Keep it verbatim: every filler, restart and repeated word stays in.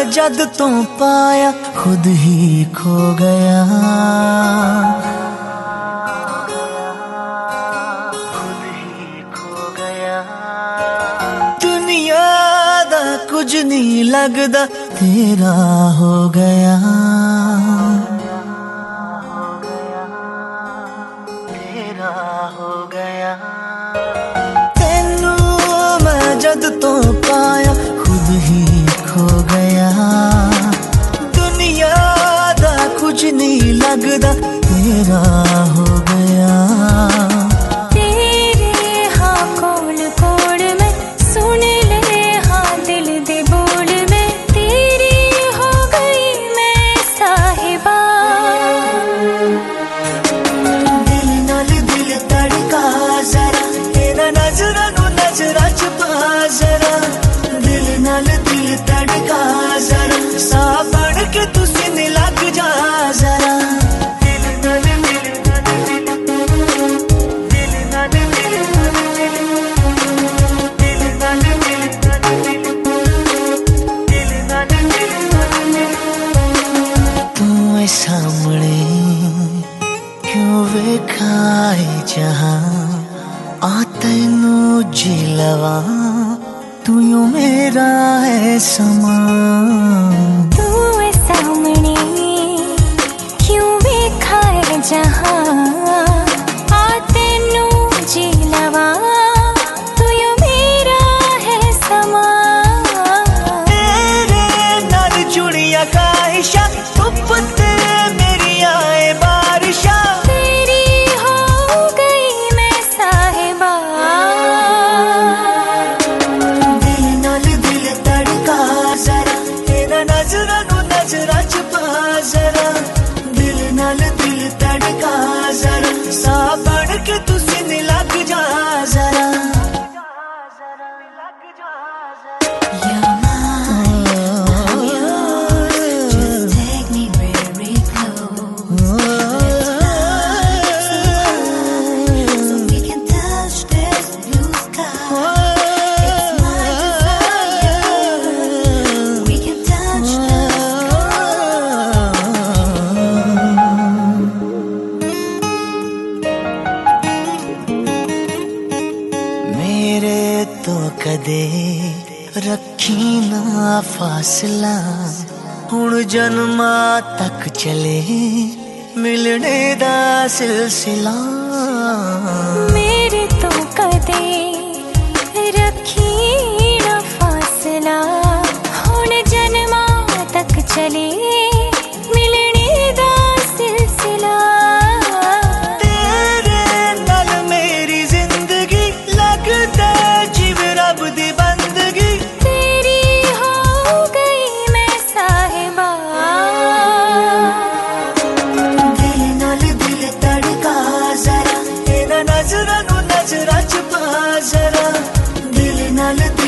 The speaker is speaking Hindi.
जद तो पाया खुद ही खो गया, खुद ही खो गया। दुनिया दा कुछ नहीं लगदा तेरा हो गया, तेरा हो गया। तेनू मैं जद तो पाया खुद ही खो गया, दुनिया दा कुछ नहीं लगदा तेरा हो गया। तेरे हाँ कोल कोल में सुन ले हाँ दिल दे बोल में, तेरी हो गई मैं साहिबा। दिल नाल दिल तड़का जरा, तेरा नजरा नू नजरा च पा जरा। दिल नाल दिल तड़का जरा, सा बन के तुसी ने लग जा जरा। दिल नाल दिल दिल नाल दिल दिल नाल दिल दिल नाल दिल। तू ऐ सामने क्यों वेखाए जहां, आ तैनू जी लवा तू यूं मेरा है समा। तू है सामने क्यों वेखाए जहां, आ तेनू जी लवा तू यूं मेरा है समा। तेरे नाल जुड़िया ख्वाहिशा धुप ते मेरी आए बारिशा, तेरी हो गई मैं साहिबा। दिल नाल दिल तड़का जरा, तेरा नजरा नू नजरा च पा जरा। दिल नाल दिल तड़का जरा, सा बन के तुसी ने लग जा जरा। You're mine, I'm yours. Just take me very close. So we can touch this blue sky. It's my desire. We can touch the मेरे तो कदे रखी ना फासला, हुण जन्मा तक चले मिलने दा सिलसिला। मेरे तो कदे रखी ना फासला, हुण जन्मा तक चले मिलने दा सिलसिला। तेरे नाल मेरी जिंदगी लगदा जिवें रब दी बंदगी, तेरी हो गई मैं साहिबा। दिल नाल दिल तड़का जरा, तेरा नजरा नू नजरा च पा जरा। दिल नाल दिल